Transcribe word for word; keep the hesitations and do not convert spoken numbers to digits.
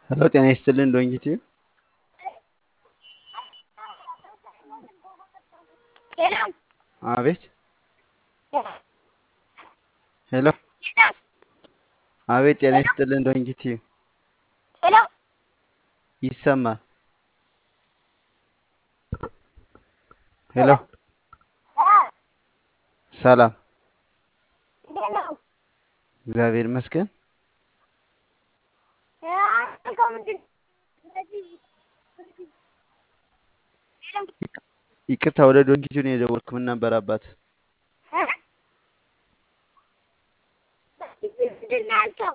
ሄሎ ጤና ይስጥልን ዶንኪቲ። Hello. አቤት። Hello. ሄሎ አቤት። ጤና ይስጥልን ዶንኪቲ። Hello. ይሰማል። ሄሎ Hello. Ah, ሰላም። hello. እግዚአብሔር ይመስገን። Ah, come to ይቅ- ይቅርታ ወደ ዶንኪቲ ነው የደወልኩ። ምን ነበር አባት?